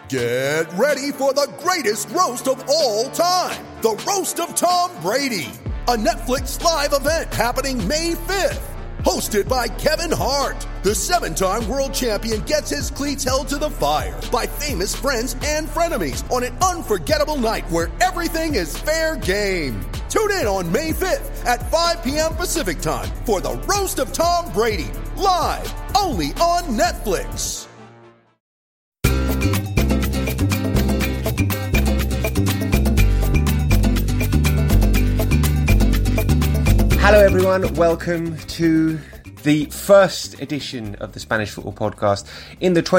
Get ready for the greatest roast of all time, the Roast of Tom Brady, a Netflix live event happening May 5th. Hosted by Kevin Hart, the 7-time world champion gets his cleats held to the fire by famous friends and frenemies on an unforgettable night where everything is fair game. Tune in on May 5th at 5 p.m. Pacific time for the Roast of Tom Brady, live only on Netflix. Hello everyone, welcome to the first edition of the Spanish Football Podcast in the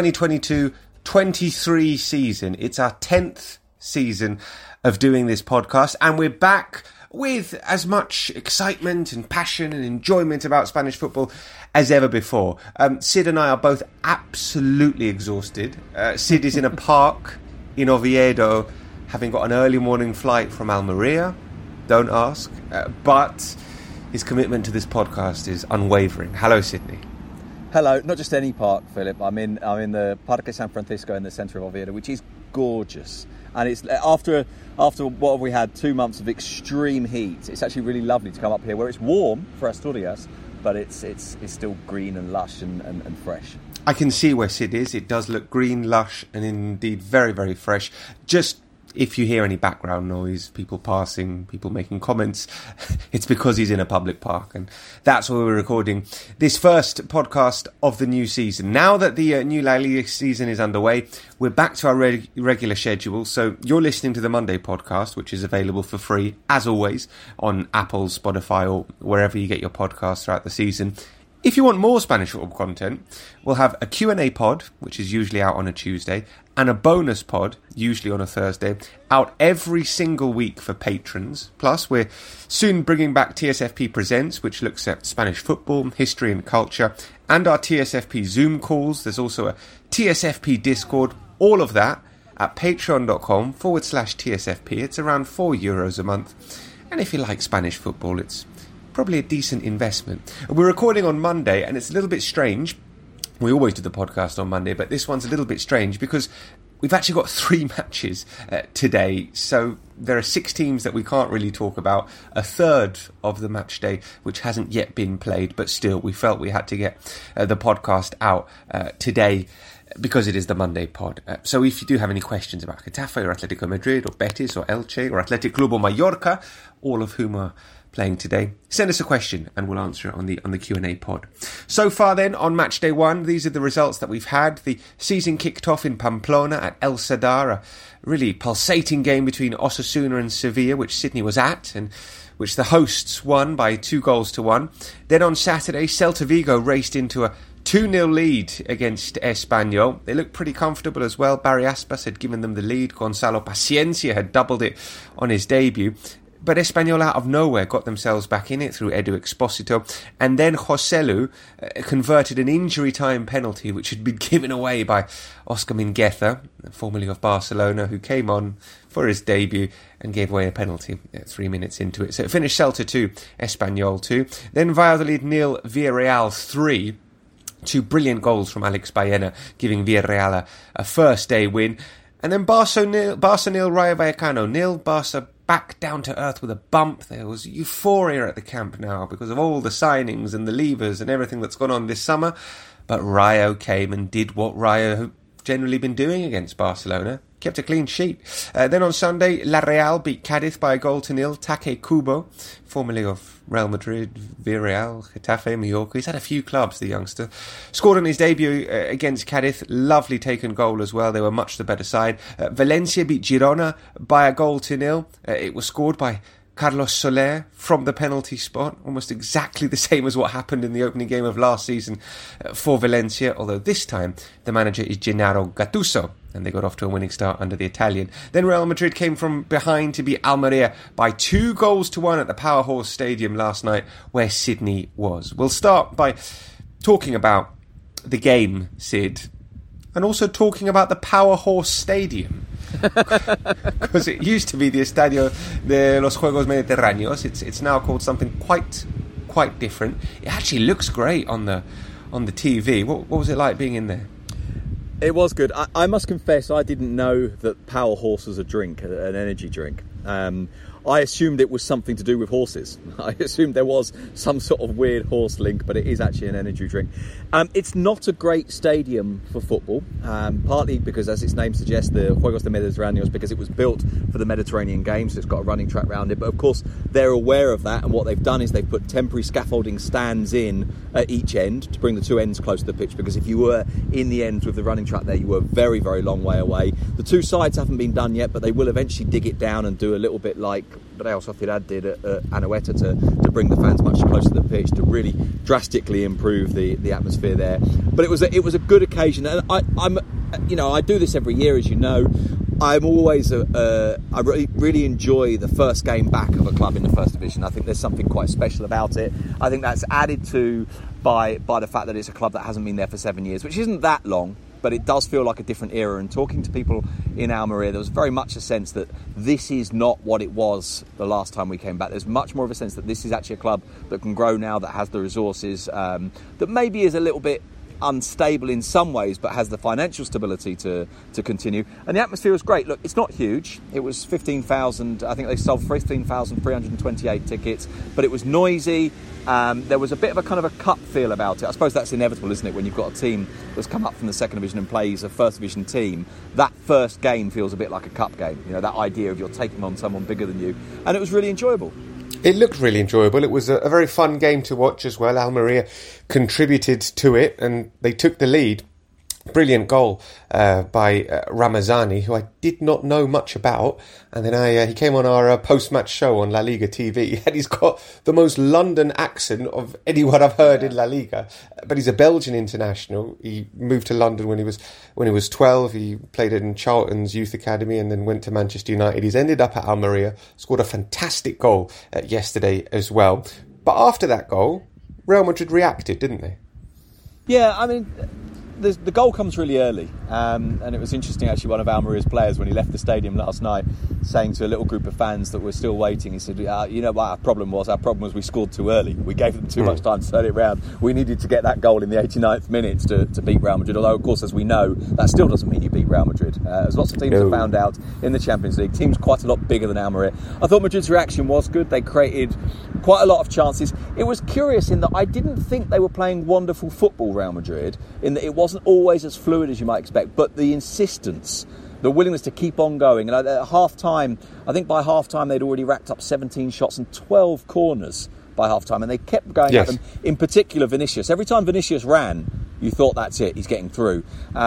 2022-23 season. It's our 10th season of doing this podcast, and we're back with as much excitement and passion and enjoyment about Spanish football as ever before. Sid and I are both absolutely exhausted. Sid is in a park in Oviedo, having got an early morning flight from Almeria. Don't ask, but his commitment to this podcast is unwavering. Hello, Sydney. Hello. Not just any park, Philip. I'm in the Parque San Francisco in the centre of Oviedo, which is gorgeous. And it's after what have we had, 2 months of extreme heat. It's actually really lovely to come up here, where it's warm for Asturias, but it's still green and lush and fresh. I can see where Sid is. It does look green, lush, and indeed very, very fresh. Just if you hear any background noise, people passing, people making comments, it's because he's in a public park, and that's where we're recording this first podcast of the new season. Now that the new La Liga season is underway, we're back to our regular schedule, so you're listening to the Monday podcast, which is available for free, as always, on Apple, Spotify, or wherever you get your podcasts throughout the season. If you want more Spanish football content, we'll have a Q&A pod, which is usually out on a Tuesday, and a bonus pod, usually on a Thursday, out every single week for patrons. Plus, we're soon bringing back TSFP Presents, which looks at Spanish football, history and culture, and our TSFP Zoom calls. There's also a TSFP Discord, all of that at patreon.com/TSFP. It's around €4 a month. And if you like Spanish football, it's probably a decent investment. We're recording on Monday, and it's a little bit strange. We always do the podcast on Monday, but this one's a little bit strange because we've actually got 3 matches today. So there are 6 teams that we can't really talk about. A third of the match day, which hasn't yet been played, but still, we felt we had to get the podcast out today because it is the Monday pod. So if you do have any questions about Getafe or Atletico Madrid or Betis or Elche or Athletic Club or Mallorca, all of whom are playing today, send us a question and we'll answer it on the Q&A pod. So far then, on match day 1, these are the results that we've had. The season kicked off in Pamplona at El Sadar, a really pulsating game between Osasuna and Sevilla, which Sydney was at, and which the hosts won by 2-1. Then on Saturday, Celta Vigo raced into a 2-0 lead against Espanyol. They looked pretty comfortable as well. Barry Aspas had given them the lead. Gonzalo Paciencia had doubled it on his debut. But Espanyol out of nowhere got themselves back in it through Edu Exposito. And then Joselu converted an injury time penalty which had been given away by Oscar Mingueza, formerly of Barcelona, who came on for his debut and gave away a penalty 3 minutes into it. So it finished Celta 2, Espanyol 2. Then Valladolid 0, Villarreal 3. 2 brilliant goals from Alex Baena, giving Villarreal a first day win. And then Barça 0, Rayo Vallecano 0. Barça back down to earth with a bump. There was euphoria at the camp now because of all the signings and the levers and everything that's gone on this summer. But Rayo came and did what Rayo have generally been doing against Barcelona. Kept a clean sheet. Then on Sunday, La Real beat Cadiz by 1-0. Take Kubo, formerly of Real Madrid, Villarreal, Getafe, Mallorca. He's had a few clubs, the youngster. Scored on his debut against Cadiz. Lovely taken goal as well. They were much the better side. Valencia beat Girona by 1-0. It was scored by Carlos Soler from the penalty spot, almost exactly the same as what happened in the opening game of last season for Valencia, although this time the manager is Gennaro Gattuso, and they got off to a winning start under the Italian. Then Real Madrid came from behind to beat Almeria by 2-1 at the Powerhorse Stadium last night, where Sydney was. We'll start by talking about the game, Sid, and also talking about the Powerhorse Stadium. Because it used to be the Estadio de los Juegos Mediterráneos. It's now called something quite different. It actually looks great on the TV. What was it like being in there? It was good. I must confess, I didn't know that Power Horse was a drink, an energy drink. I assumed it was something to do with horses. I assumed there was some sort of weird horse link, but it is actually an energy drink. It's not a great stadium for football, partly because, as its name suggests, the Juegos de Mediterráneos, because it was built for the Mediterranean Games, so it's got a running track around it. But of course, they're aware of that, and what they've done is they've put temporary scaffolding stands in at each end to bring the two ends close to the pitch, because if you were in the ends with the running track there, you were a very, very long way away. The two sides haven't been done yet, but they will eventually dig it down and do a little bit like Real Sociedad did at Anoeta to bring the fans much closer to the pitch, to really drastically improve the atmosphere there. But it was a good occasion, and I do this every year, as you know. I'm always I really enjoy the first game back of a club in the First Division. I think there's something quite special about it. I think that's added to by the fact that it's a club that hasn't been there for 7 years, which isn't that long. But it does feel like a different era, and talking to people in Almería, there was very much a sense that this is not what it was the last time we came back. There's much more of a sense that this is actually a club that can grow now, that has the resources, that maybe is a little bit unstable in some ways, but has the financial stability to continue. And the atmosphere was great. Look, it's not huge. It was 15,000. I think they sold 15,328 tickets, but it was noisy. There was a bit of a kind of a cup feel about it. I suppose that's inevitable, isn't it? When you've got a team that's come up from the second division and plays a first division team, that first game feels a bit like a cup game. You know, that idea of you're taking on someone bigger than you. And it was really enjoyable. It looked really enjoyable. It was a very fun game to watch as well. Almería contributed to it and they took the lead. Brilliant goal by Ramazani, who I did not know much about. And then he came on our post-match show on La Liga TV, and he's got the most London accent of anyone I've heard in La Liga. But he's a Belgian international. He moved to London when he was 12. He played in Charlton's youth academy and then went to Manchester United. He's ended up at Almería, scored a fantastic goal yesterday as well. But after that goal, Real Madrid reacted, didn't they? Yeah, I mean, the goal comes really early, and it was interesting actually. One of Almeria's players, when he left the stadium last night, saying to a little group of fans that were still waiting, he said, you know what our problem was? Our problem was we scored too early. We gave them too much time to turn it around. We needed to get that goal in the 89th minute to beat Real Madrid, although of course, as we know, that still doesn't mean you beat Real Madrid. As lots of teams have found out in the Champions League, teams quite a lot bigger than Almería. I thought Madrid's reaction was good. They created quite a lot of chances. It was curious in that I didn't think they were playing wonderful football, Real Madrid, in that it wasn't always as fluid as you might expect, but the insistence, the willingness to keep on going. And at half-time, I think by half-time they'd already racked up 17 shots and 12 corners by half-time, and they kept going at them, in particular Vinicius. Every time Vinicius ran, you thought, that's it, he's getting through.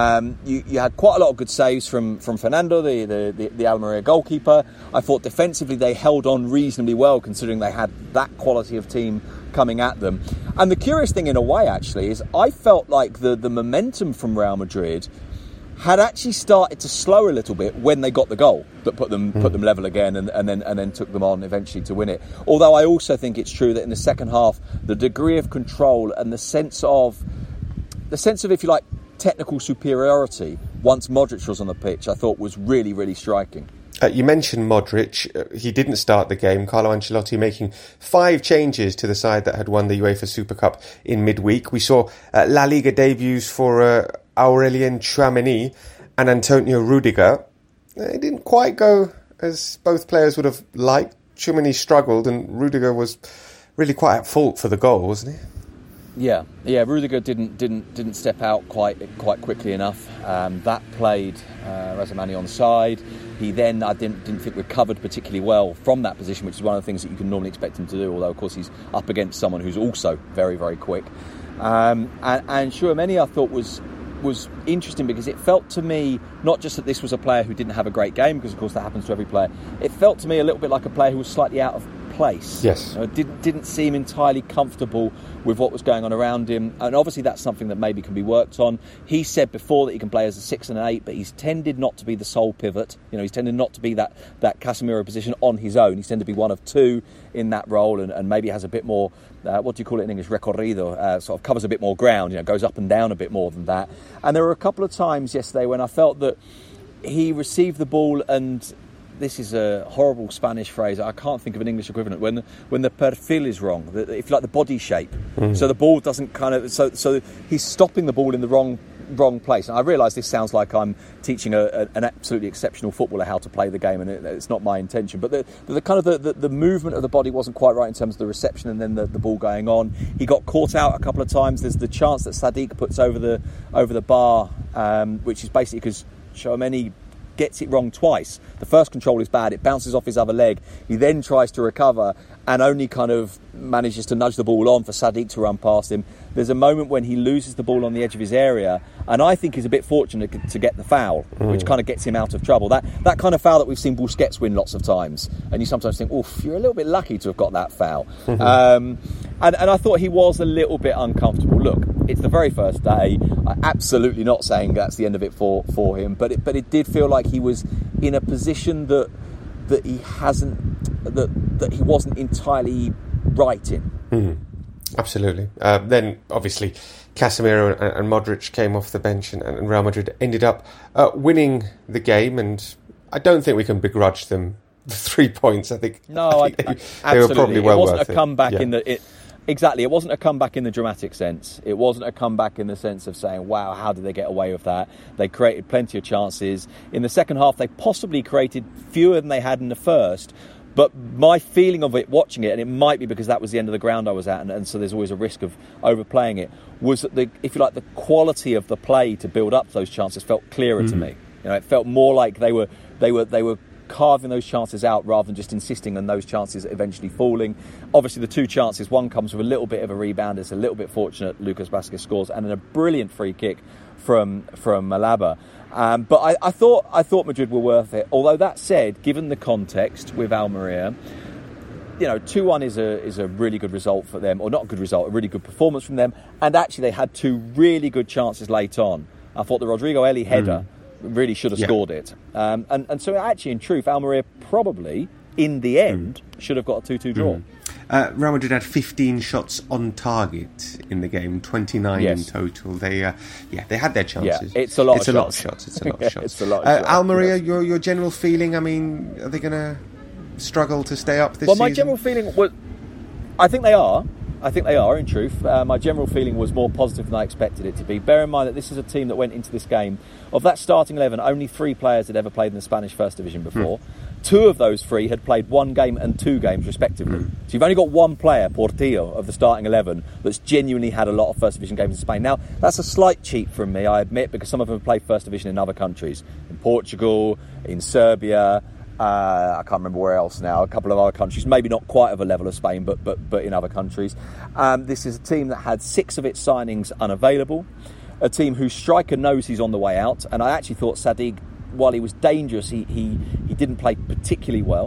You had quite a lot of good saves from Fernando, the Almería goalkeeper. I thought defensively they held on reasonably well, considering they had that quality of team coming at them. And the curious thing in a way, actually, is I felt like the momentum from Real Madrid had actually started to slow a little bit when they got the goal that put them level again and then took them on eventually to win it. Although I also think it's true that in the second half, the degree of control and the sense of, if you like, technical superiority once Modric was on the pitch, I thought was really, really striking. You mentioned Modric. He didn't start the game. Carlo Ancelotti making 5 changes to the side that had won the UEFA Super Cup in midweek. We saw La Liga debuts for Aurélien Tchouaméni and Antonio Rudiger. It didn't quite go as both players would have liked. Tchouaméni struggled and Rudiger was really quite at fault for the goal, wasn't he? Yeah. Rudiger didn't step out quite quickly enough. That played Ramazani on side. He then, I didn't think, recovered particularly well from that position, which is one of the things that you can normally expect him to do. Although, of course, he's up against someone who's also very, very quick. And Tchouaméni, I thought, was interesting because it felt to me not just that this was a player who didn't have a great game, because of course that happens to every player. It felt to me a little bit like a player who was slightly out of place. Yes. Didn't seem entirely comfortable with what was going on around him, and obviously that's something that maybe can be worked on. He said before that he can play as a 6 and an 8, but he's tended not to be the sole pivot. He's tended not to be that Casemiro position on his own. He's tended to be one of two in that role, and maybe has a bit more, what do you call it in English, recorrido, sort of covers a bit more ground, goes up and down a bit more than that. And there were a couple of times yesterday when I felt that he received the ball, and this is a horrible Spanish phrase, I can't think of an English equivalent, when the perfil is wrong, if you like, the body shape. So the ball doesn't so he's stopping the ball in the wrong wrong place. And I realise this sounds like I'm teaching an absolutely exceptional footballer how to play the game, and it's not my intention. But the kind of the movement of the body wasn't quite right in terms of the reception and then the ball going on. He got caught out a couple of times. There's the chance that Sadiq puts over the bar, which is basically because Tchouaméni gets it wrong twice. The first control is bad, it bounces off his other leg, he then tries to recover and only kind of manages to nudge the ball on for Sadiq to run past him. There's a moment when he loses the ball on the edge of his area, and I think he's a bit fortunate to get the foul, which kind of gets him out of trouble. That kind of foul that we've seen Busquets win lots of times, and you sometimes think, oof, you're a little bit lucky to have got that foul. And I thought he was a little bit uncomfortable. Look, it's the very first day. I'm absolutely not saying that's the end of it for him, but it did feel like he was in a position that he wasn't entirely right in. Absolutely. Then, obviously, Casemiro and Modric came off the bench, and Real Madrid ended up winning the game. And I don't think we can begrudge them the 3 points. I think they were probably well worth it. It wasn't a comeback in the. Exactly, it wasn't a comeback in the dramatic sense. It wasn't a comeback in the sense of saying, wow, how did they get away with that? They created plenty of chances. In the second half, they possibly created fewer than they had in the first. But my feeling of it, watching it, and it might be because that was the end of the ground I was at, and so there's always a risk of overplaying it, was that if you like, the quality of the play to build up those chances felt clearer to me. It felt more like they were carving those chances out rather than just insisting on those chances eventually falling. Obviously, the two chances, one comes with a little bit of a rebound. It's a little bit fortunate Lucas Vázquez scores, and then a brilliant free kick from Alaba. But I thought Madrid were worth it. Although that said, given the context with Almeria, 2-1 is a really good result for them, or not a good result, a really good performance from them. And actually, they had two really good chances late on. I thought the Rodrigo Eli header really should have scored it. And so actually, in truth, Almeria probably, in the end, should have got a 2-2 draw. Real Madrid had 15 shots on target in the game, 29 in total. They had their chances. Yeah, it's a lot of shots. It's a lot of shots. It's a lot of shots. Almeria, your general feeling, I mean, are they going to struggle to stay up this season? Well, my general feeling was, I think they are, in truth. My general feeling was more positive than I expected it to be. Bear in mind that this is a team that went into this game. Of that starting 11, only 3 players had ever played in the Spanish First Division before. 2 of those 3 had played 1 game and 2 games respectively. So you've only got 1 player, Portillo, of the starting 11 that's genuinely had a lot of First Division games in Spain. Now, that's a slight cheat from me, I admit, because some of them have played First Division in other countries. In Portugal, in Serbia, I can't remember where else now, a couple of other countries, maybe not quite of a level of Spain, but in other countries. This is a team that had 6 of its signings unavailable, a team whose striker knows he's on the way out, and I actually thought Sadiq, while he was dangerous, he didn't play particularly well.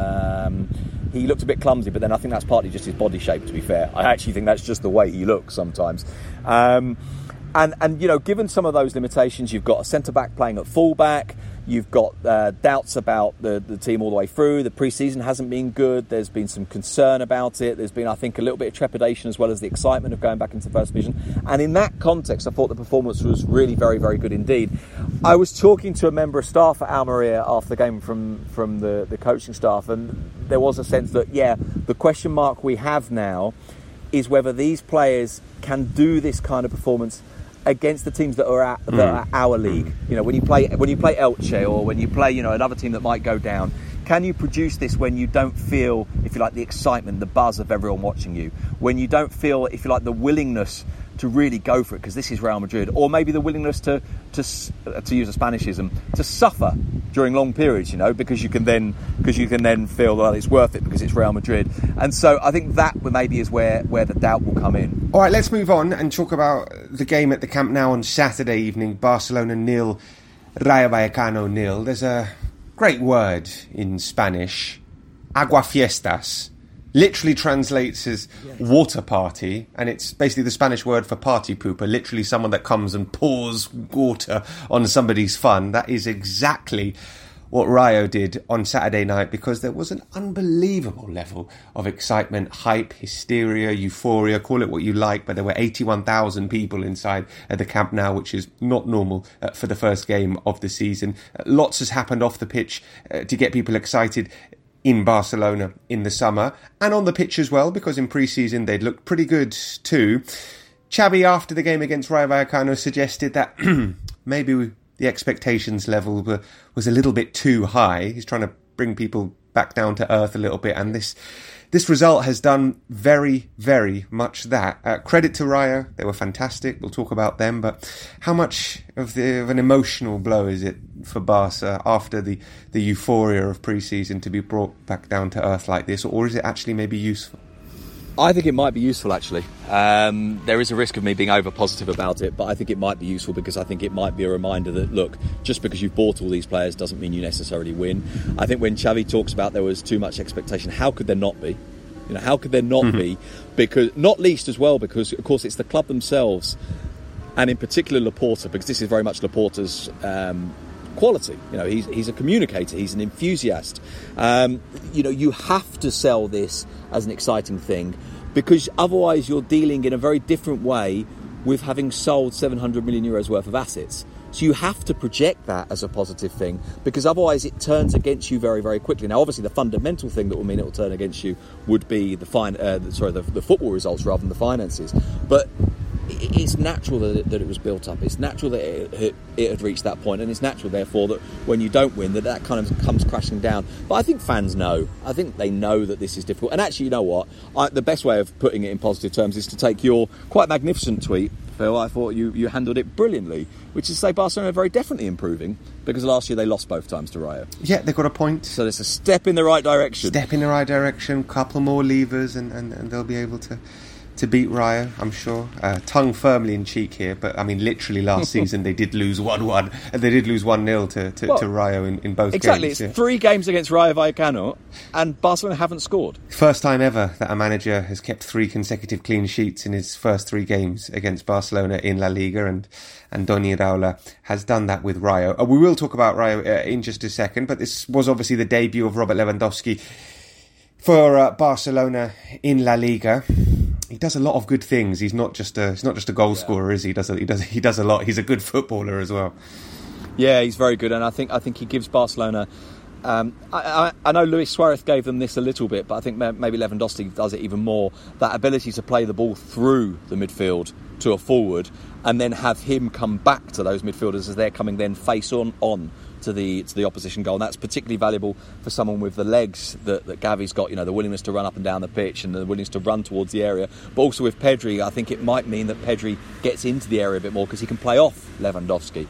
He looked a bit clumsy, but then I think that's partly just his body shape, to be fair. I actually think that's just the way he looks sometimes. And given some of those limitations, you've got a centre-back playing at full-back. You've got doubts about the team all the way through. The pre-season hasn't been good. There's been some concern about it. There's been, I think, a little bit of trepidation as well as the excitement of going back into First Division. And in that context, I thought the performance was really very, very good indeed. I was talking to a member of staff at Almeria after the game from the coaching staff, and there was a sense that, the question mark we have now is whether these players can do this kind of performance against the teams that are our league. When you play Elche, or when you play another team that might go down, can you produce this when you don't feel, if you like, the excitement, the buzz of everyone watching you, when you don't feel, if you like, the willingness to really go for it, because this is Real Madrid, or maybe the willingness to use a Spanishism, to suffer during long periods, because you can then feel that it's worth it because it's Real Madrid. And so I think that maybe is where the doubt will come in. All right, let's move on and talk about the game at the Camp Nou on Saturday evening. Barcelona 0, Rayo Vallecano 0. There's a great word in Spanish, aguafiestas. Literally translates as water party, and it's basically the Spanish word for party pooper, literally someone that comes and pours water on somebody's fun. That is exactly what Rayo did on Saturday night, because there was an unbelievable level of excitement, hype, hysteria, euphoria, call it what you like, but there were 81,000 people inside at the Camp Nou, which is not normal for the first game of the season. Lots has happened off the pitch to get people excited in Barcelona in the summer, and on the pitch as well, because in pre-season they'd looked pretty good too. Xavi, after the game against Rayo Vallecano, suggested that maybe the expectations level was a little bit too high. He's trying to bring people back down to earth a little bit, and this result has done very, very much that. Credit to Rayo, they were fantastic. We'll talk about them, but how much of an emotional blow is it for Barca after the euphoria of pre-season to be brought back down to earth like this, or is it actually maybe useful? I think it might be useful, actually. There is a risk of me being over-positive about it, but I think it might be useful because I think it might be a reminder that, look, just because you've bought all these players doesn't mean you necessarily win. I think when Xavi talks about there was too much expectation, how could there not be? You know, how could there not be? Because, not least as well, because, of course, it's the club themselves, and in particular Laporta, because this is very much Laporta's quality. You know, he's a communicator, he's an enthusiast. You know, you have to sell this as an exciting thing, because otherwise you're dealing in a very different way with having sold 700 million euros worth of assets. So you have to project that as a positive thing, because otherwise it turns against you very, very quickly. Now, obviously, the fundamental thing that will mean it will turn against you would be the football results rather than the finances. But it's natural that it was built up. It's natural that it had reached that point, and it's natural, therefore, that when you don't win, that kind of comes crashing down. But I think fans know. I think they know that this is difficult. And actually, you know what? The best way of putting it in positive terms is to take your quite magnificent tweet, Phil. I thought you handled it brilliantly, which is to say Barcelona are very definitely improving, because last year they lost both times to Rayo. Yeah, they've got a point. So there's a step in the right direction. Couple more levers, and they'll be able to beat Rayo, I'm sure. Tongue firmly in cheek here, but I mean, literally last season they did lose 1-1, and they did lose 1-0 to Rayo in both games. Exactly, it's 3 games against Rayo Vallecano, and Barcelona haven't scored. First time ever that a manager has kept 3 consecutive clean sheets in his first 3 games against Barcelona in La Liga, and Andoni Iraola has done that with Rayo. We will talk about Rayo in just a second, but this was obviously the debut of Robert Lewandowski for Barcelona in La Liga. He does a lot of good things. He's not just a goal scorer, is he? He does a lot. He's a good footballer as well. Yeah, he's very good, and I think he gives Barcelona. I know Luis Suarez gave them this a little bit, but I think maybe Lewandowski does it even more. That ability to play the ball through the midfield to a forward, and then have him come back to those midfielders as they're coming then face on to the opposition goal. And that's particularly valuable for someone with the legs that Gavi's got, you know, the willingness to run up and down the pitch and the willingness to run towards the area. But also with Pedri, I think it might mean that Pedri gets into the area a bit more because he can play off Lewandowski.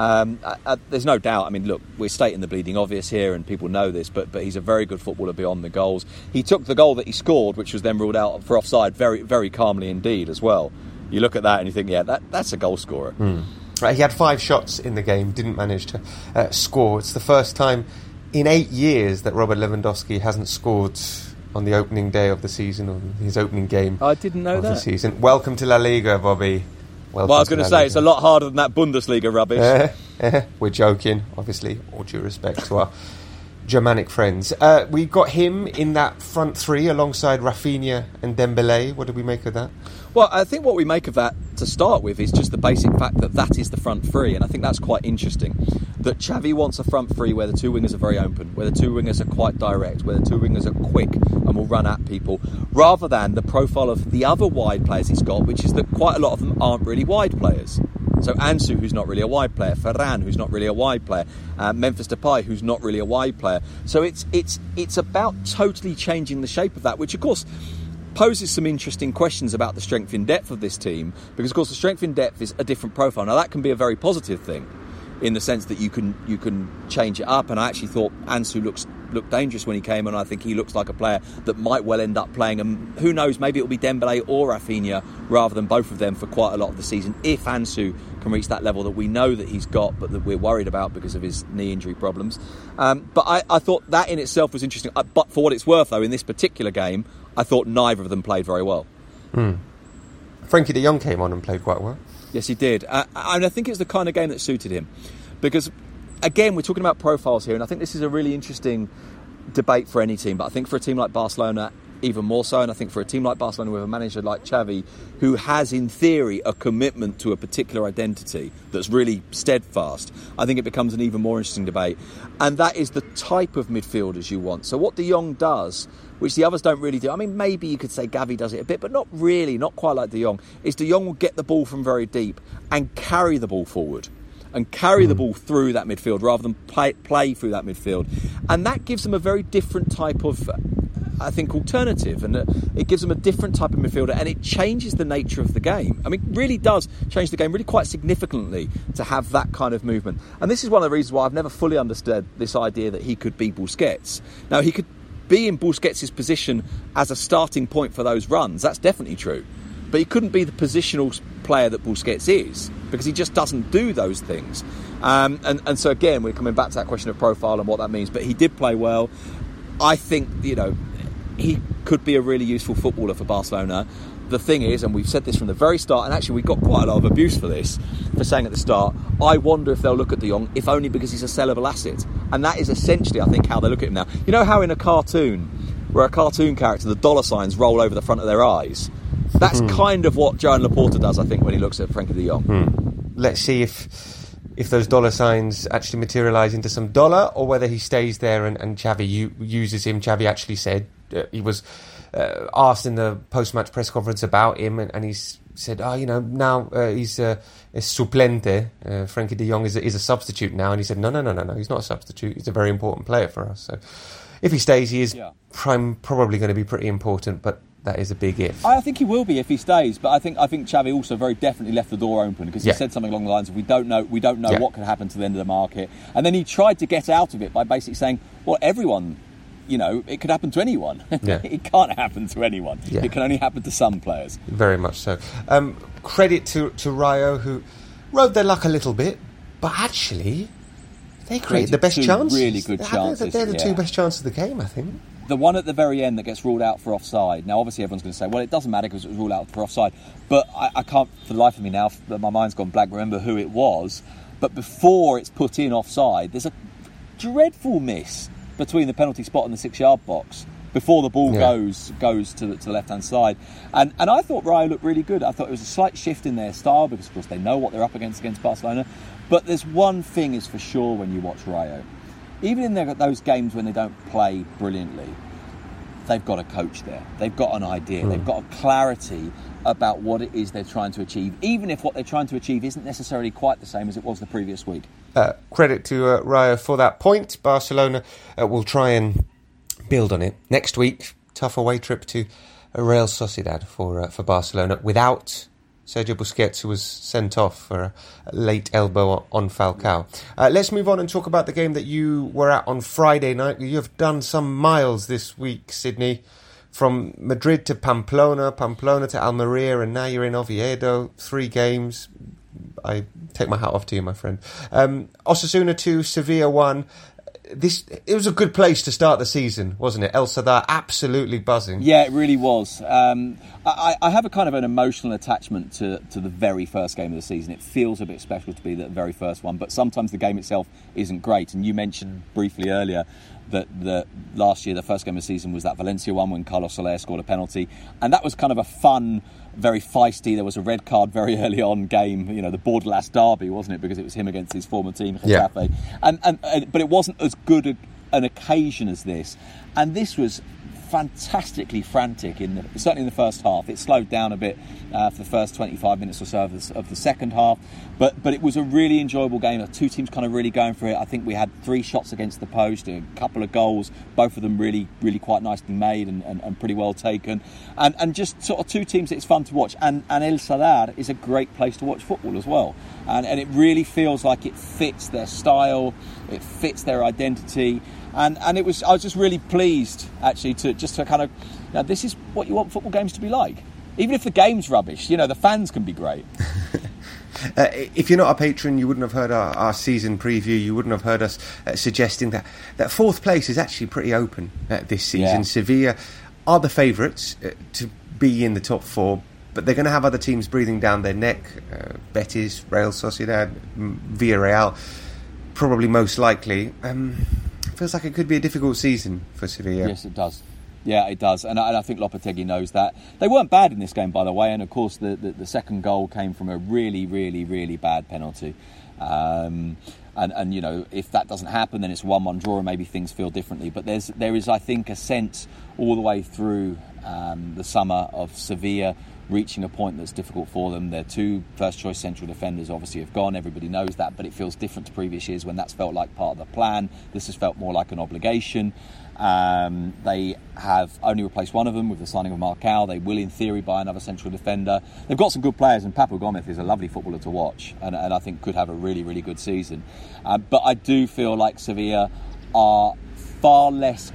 There's no doubt. I mean, look, we're stating the bleeding obvious here, and people know this, but he's a very good footballer beyond the goals. He took the goal that he scored, which was then ruled out for offside, very, very calmly indeed as well. You look at that and you think, yeah, that's a goal scorer. Right, he had 5 shots in the game, didn't manage to score. It's the first time in 8 years that Robert Lewandowski hasn't scored on the opening day of the season, or his opening game. I didn't know that. The season. Welcome to La Liga, Bobby. Well, I was going to say, it's a lot harder than that Bundesliga rubbish. We're joking, obviously, all due respect to our Germanic friends. We got him in that front 3 alongside Rafinha and Dembele. What did we make of that? Well, I think what we make of that to start with is just the basic fact that is the front 3, and I think that's quite interesting. That Xavi wants a front 3 where the 2 wingers are very open, where the 2 wingers are quite direct, where the 2 wingers are quick and will run at people, rather than the profile of the other wide players he's got, which is that quite a lot of them aren't really wide players. So Ansu, who's not really a wide player, Ferran, who's not really a wide player, Memphis Depay, who's not really a wide player. So it's about totally changing the shape of that, which of course poses some interesting questions about the strength in depth of this team, because of course the strength in depth is a different profile. Now that can be a very positive thing, in the sense that you can change it up, and I actually thought Ansu looked dangerous when he came on. I think he looks like a player that might well end up playing, and who knows, maybe it'll be Dembele or Rafinha rather than both of them for quite a lot of the season, if Ansu can reach that level that we know that he's got, but that we're worried about because of his knee injury problems. But I thought that in itself was interesting. But for what it's worth, though, in this particular game, I thought neither of them played very well. Frankie de Jong came on and played quite well. Yes, he did. And I think it's the kind of game that suited him. Because, again, we're talking about profiles here, and I think this is a really interesting debate for any team. But I think for a team like Barcelona, even more so. And I think for a team like Barcelona with a manager like Xavi, who has in theory a commitment to a particular identity that's really steadfast, I think it becomes an even more interesting debate. And that is the type of midfielders you want. So what De Jong does, which the others don't really do, I mean, maybe you could say Gavi does it a bit, but not really, not quite like De Jong, is De Jong will get the ball from very deep and carry the ball forward and carry the ball through that midfield rather than play through that midfield. And that gives them a very different type of, I think, alternative, and it gives them a different type of midfielder, and it changes the nature of the game. I mean, it really does change the game really quite significantly to have that kind of movement. And this is one of the reasons why I've never fully understood this idea that he could be Busquets. Now, he could be in Busquets' position as a starting point for those runs. That's definitely true. But he couldn't be the positional player that Busquets is, because he just doesn't do those things. And so again, we're coming back to that question of profile and what that means. But he did play well. I think, he could be a really useful footballer for Barcelona. The thing is, and we've said this from the very start, and actually we got quite a lot of abuse for this, for saying at the start, I wonder if they'll look at De Jong, if only because he's a sellable asset. And that is essentially, I think, how they look at him now. You know how in a cartoon, where a cartoon character, the dollar signs roll over the front of their eyes? That's kind of what Joan Laporta does, I think, when he looks at Frenkie de Jong. Let's see if those dollar signs actually materialise into some dollar, or whether he stays there and Xavi uses him. Xavi actually said, he was asked in the post-match press conference about him, and he said, now he's a suplente. Frenkie de Jong is a substitute now. And he said, no, he's not a substitute. He's a very important player for us. So if he stays, he is probably going to be pretty important, but that is a big if. I think he will be if he stays, but I think Xavi also very definitely left the door open, because he said something along the lines of we don't know what could happen to the end of the market, and then he tried to get out of it by basically saying, well, everyone, it could happen to anyone. It can't happen to anyone. It can only happen to some players. Very much so. Credit to Rayo, who rode their luck a little bit, but actually they created the best chances. Really good chances. They're the two best chances of the game, I think. The one at the very end that gets ruled out for offside. Now, obviously, everyone's going to say, well, it doesn't matter because it was ruled out for offside. But I can't, for the life of me now, my mind's gone blank, remember who it was. But before it's put in offside, there's a dreadful miss between the penalty spot and the 6-yard box before the ball goes to the left-hand side. And I thought Rayo looked really good. I thought it was a slight shift in their style because, of course, they know what they're up against Barcelona. But there's one thing is for sure when you watch Rayo. Even in those games when they don't play brilliantly, they've got a coach there. They've got an idea. They've got a clarity about what it is they're trying to achieve, even if what they're trying to achieve isn't necessarily quite the same as it was the previous week. Credit to Rayo for that point. Barcelona will try and build on it. Next week, tough away trip to Real Sociedad for Barcelona without Sergio Busquets, who was sent off for a late elbow on Falcao. Let's move on and talk about the game that you were at on Friday night. You have done some miles this week, Sydney, from Madrid to Pamplona to Almeria, and now you're in Oviedo. 3 games. I take my hat off to you, my friend. Osasuna 2, Sevilla 1. It was a good place to start the season, wasn't it? El Sadar absolutely buzzing. Yeah, it really was. I have a kind of an emotional attachment to the very first game of the season. It feels a bit special to be the very first one, but sometimes the game itself isn't great. And you mentioned briefly earlier that last year the first game of the season was that Valencia one when Carlos Soler scored a penalty, and that was kind of a fun, very feisty, there was a red card very early on game, the Bordelas derby, wasn't it, because it was him against his former team, Getafe. But it wasn't as good an occasion as this, and this was fantastically frantic, certainly in the first half. It slowed down a bit for the first 25 minutes or so of the second half, but it was a really enjoyable game. The two teams kind of really going for it. I think we had 3 shots against the post, a couple of goals, both of them really, really quite nicely made and pretty well taken, and just sort of 2 teams that it's fun to watch. And El Sadar is a great place to watch football as well, and it really feels like it fits their style, it fits their identity. And I was just really pleased, actually, to kind of, this is what you want football games to be like. Even if the game's rubbish, the fans can be great. If you're not a patron, you wouldn't have heard our season preview. You wouldn't have heard us suggesting that 4th place is actually pretty open this season. Yeah. Sevilla are the favourites to be in the top 4, but they're going to have other teams breathing down their neck. Betis, Real Sociedad, Villarreal, probably most likely. Feels like it could be a difficult season for Sevilla. Yes, it does. Yeah, it does, and I think Lopetegui knows that. They weren't bad in this game, by the way, and of course the second goal came from a really, really, really bad penalty. And you know, if that doesn't happen, then it's a 1-1 draw, and maybe things feel differently. But there is, I think, a sense all the way through the summer of Sevilla reaching a point that's difficult for them. Their 2 first-choice central defenders obviously have gone. Everybody knows that, but it feels different to previous years when that's felt like part of the plan. This has felt more like an obligation. They have only replaced one of them with the signing of Marcao. They will, in theory, buy another central defender. They've got some good players, and Papu Gomez is a lovely footballer to watch, and I think could have a really, really good season. But I do feel like Sevilla are far less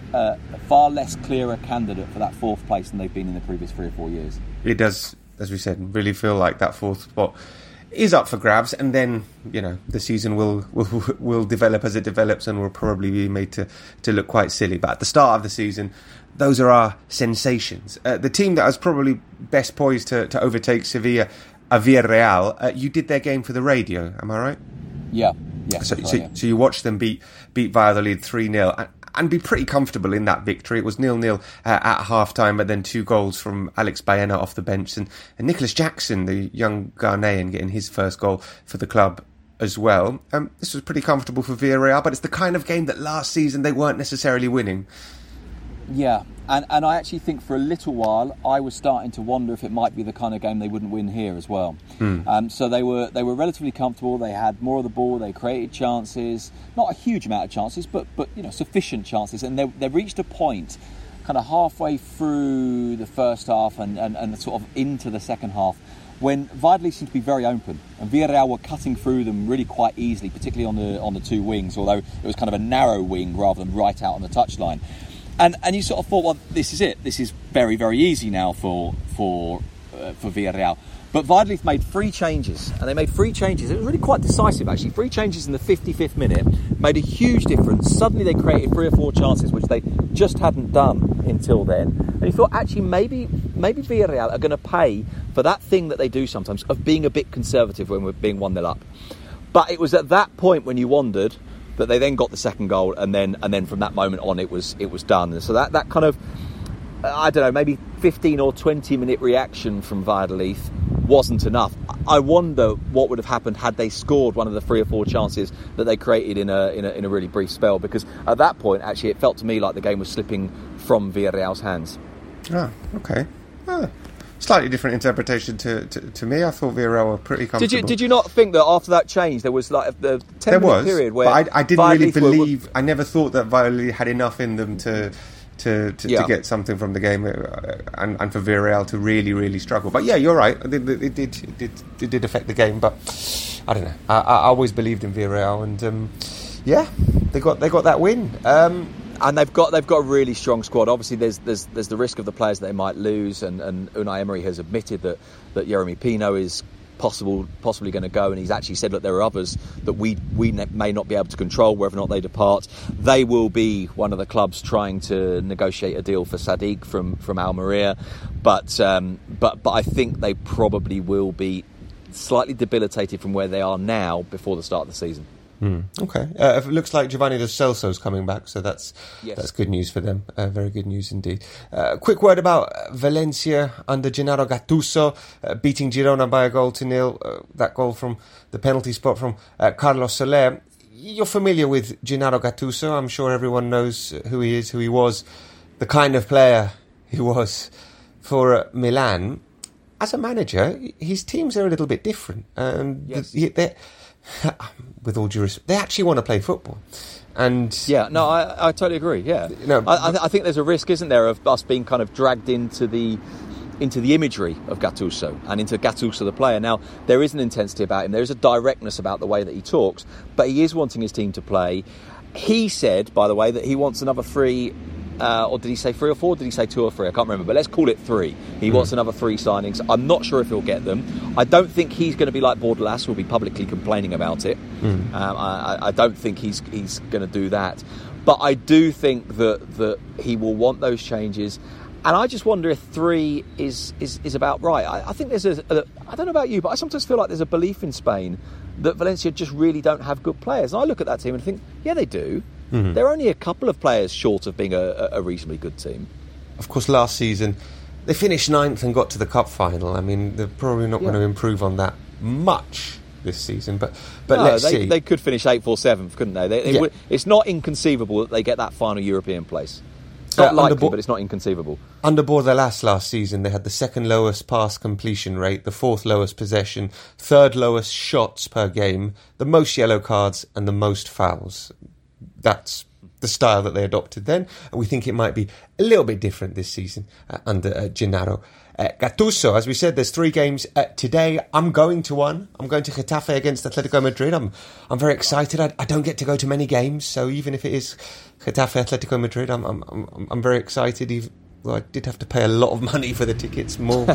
clearer candidate for that 4th place than they've been in the previous 3 or 4 years. It does, as we said, really feel like that 4th spot is up for grabs, and then, you know, the season will develop as it develops, and will probably be made to look quite silly. But at the start of the season, those are our sensations. The team that was probably best poised to overtake Sevilla, Villarreal, you did their game for the radio, am I right? Yeah. So you watched them beat Valladolid 3-0 and be pretty comfortable in that victory. It was 0-0 at half-time, but then 2 goals from Alex Baena off the bench, and Nicholas Jackson, the young Ghanaian, getting his first goal for the club as well. This was pretty comfortable for Villarreal, but it's the kind of game that last season they weren't necessarily winning. Yeah, and I actually think for a little while I was starting to wonder if it might be the kind of game they wouldn't win here as well. So they were relatively comfortable. They had more of the ball. They created chances, not a huge amount of chances, but you know, sufficient chances. And they reached a point, kind of halfway through the first half and sort of into the second half, when Valladolid seemed to be very open, and Villarreal were cutting through them really quite easily, particularly on the 2 wings. Although it was kind of a narrow wing rather than right out on the touchline. And you sort of thought, well, this is it. This is very, very easy now for Villarreal. But Valladolid made 3 changes, and they made 3 changes. It was really quite decisive, actually. 3 changes in the 55th minute made a huge difference. Suddenly they created 3 or 4 chances, which they just hadn't done until then. And you thought, actually, maybe Villarreal are going to pay for that thing that they do sometimes of being a bit conservative when we're being 1-0 up. But it was at that point when you wondered that they then got the second goal, and then from that moment on it was done. And so that kind of, I don't know, maybe 15 or 20 minute reaction from Valladolid wasn't enough. I wonder what would have happened had they scored one of the 3 or 4 chances that they created in a really brief spell, because at that point actually it felt to me like the game was slipping from Villarreal's hands. Oh, okay. Slightly different interpretation to me. I thought Villarreal were pretty comfortable. Did you not think that after that change there was like the 10-minute period where... But I didn't really believe... I never thought that Valladolid had enough in them to get something from the game, and for Villarreal to really, really struggle. But yeah, you're right. It did affect the game, but I don't know. I always believed in Villarreal, and yeah, they got that win. And they've got a really strong squad. Obviously, there's the risk of the players that they might lose, and Unai Emery has admitted that Yeremy Pino is possibly going to go, and he's actually said that there are others that we may not be able to control whether or not they depart. They will be one of the clubs trying to negotiate a deal for Sadiq from Almeria, but I think they probably will be slightly debilitated from where they are now before the start of the season. Okay. It looks like Giovanni Lo Celso's coming back, so that's good news for them. Very good news indeed. Quick word about Valencia under Gennaro Gattuso, beating Girona by 1-0. That goal from the penalty spot from Carlos Soler. You're familiar with Gennaro Gattuso. I'm sure everyone knows who he is, who he was, the kind of player he was for Milan. As a manager, his teams are a little bit different. With all due respect, they actually want to play football, and I totally agree. Yeah, I think there's a risk, isn't there, of us being kind of dragged into the imagery of Gattuso and into Gattuso the player. Now there is an intensity about him, there is a directness about the way that he talks, but he is wanting his team to play. He said, by the way, that he wants another 3. Or did he say 3 or 4? Did he say 2 or 3? I can't remember, but let's call it 3. He wants another 3 signings. I'm not sure if he'll get them. I don't think he's going to be like Bordalas, who'll be publicly complaining about it. I don't think he's going to do that. But I do think that he will want those changes. And I just wonder if 3 is about right. I think there's I don't know about you, but I sometimes feel like there's a belief in Spain that Valencia just really don't have good players. And I look at that team and think, yeah, they do. They're only a couple of players short of being a reasonably good team. of course, last season they finished 9th and got to the cup final. I mean, they're probably not going to improve on that much this season, but let's see. They could finish 8th or 7th, couldn't they? It's not inconceivable that they get that final European place. It's not likely, but it's not inconceivable. Under Bordalas last season, they had the 2nd lowest pass completion rate, the 4th lowest possession, 3rd lowest shots per game, the most yellow cards, and the most fouls. That's the style that they adopted then, and we think it might be a little bit different this season under Gennaro Gattuso. As we said, there's 3 games today. I'm going to one. I'm going to Getafe against Atletico Madrid. I'm very excited. I don't get to go to many games, so even if it is Getafe Atletico Madrid, I'm very excited. Well, I did have to pay a lot of money for the tickets, more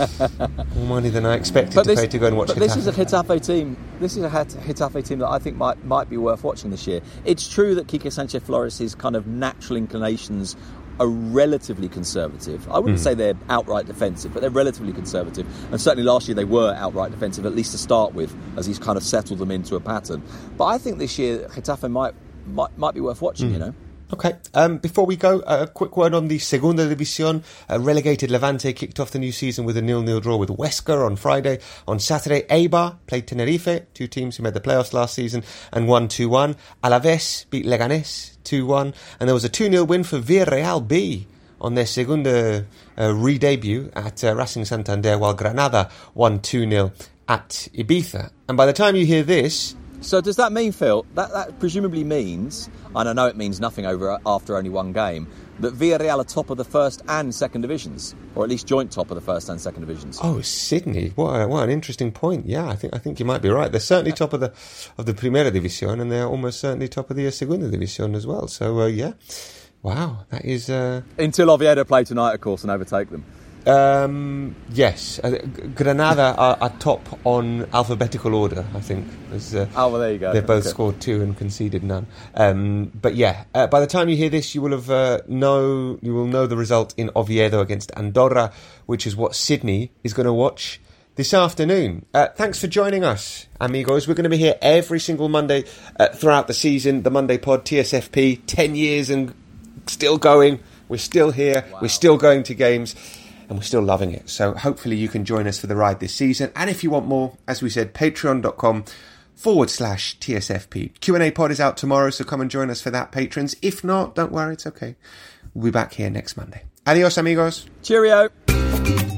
money than I expected to pay to go and watch Getafe. This is a Getafe team. This is a Getafe team that I think might be worth watching this year. It's true that Quique Sanchez Flores' kind of natural inclinations are relatively conservative. I wouldn't say they're outright defensive, but they're relatively conservative. And certainly last year they were outright defensive, at least to start with, as he's kind of settled them into a pattern. But I think this year Getafe might be worth watching, you know. Okay, before we go, a quick word on the Segunda División. Relegated Levante kicked off the new season with a 0-0 draw with Huesca on Friday. On Saturday, Eibar played Tenerife, 2 teams who made the playoffs last season, and won 2-1. Alavés beat Leganés 2-1, and there was a 2-0 win for Villarreal B on their Segunda re-debut at Racing Santander, while Granada won 2-0 at Ibiza. And by the time you hear this... So does that mean, Phil, that presumably means, and I know it means nothing after only one game, that Villarreal are top of the first and second divisions, or at least joint top of the first and second divisions? Oh, Sydney! What an interesting point. Yeah, I think you might be right. They're certainly top of the Primera División, and they're almost certainly top of the Segunda División as well. So yeah, wow, that is until Oviedo play tonight, of course, and overtake them. Yes, Granada are top on alphabetical order, I think. Well, there you go. They both scored 2 and conceded none. But yeah, by the time you hear this, you will know the result in Oviedo against Andorra, which is what Sydney is going to watch this afternoon. Thanks for joining us, amigos. We're going to be here every single Monday throughout the season. The Monday Pod, TSFP, 10 years and still going. We're still here. Wow. We're still going to games. And we're still loving it. So hopefully you can join us for the ride this season. And if you want more, as we said, patreon.com/TSFP. Q&A pod is out tomorrow, so come and join us for that, patrons. If not, don't worry, it's okay. We'll be back here next Monday. Adios, amigos. Cheerio.